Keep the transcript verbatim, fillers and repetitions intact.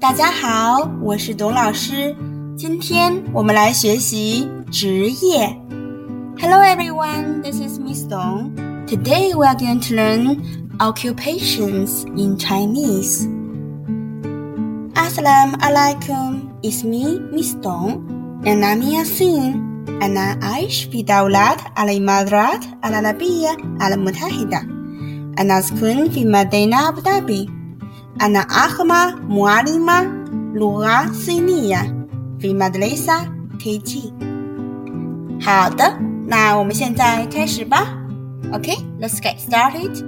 大家好，我是董老师。今天我们来学习职业。Hello everyone, this is Miss Dong. Today we are going to learn occupations in Chinese. Assalamu alaikum, it's me, Miss Dong. أنا أمي ياسين. أنا أعيش في دولة الإمارات العربية المتحدة. أنا أسكن في مدينة أبو ظبي. أنا أخمة معلمة لغة صينية في مدرسة K G. 好的，那我们现在开始吧。Okay, let's get started.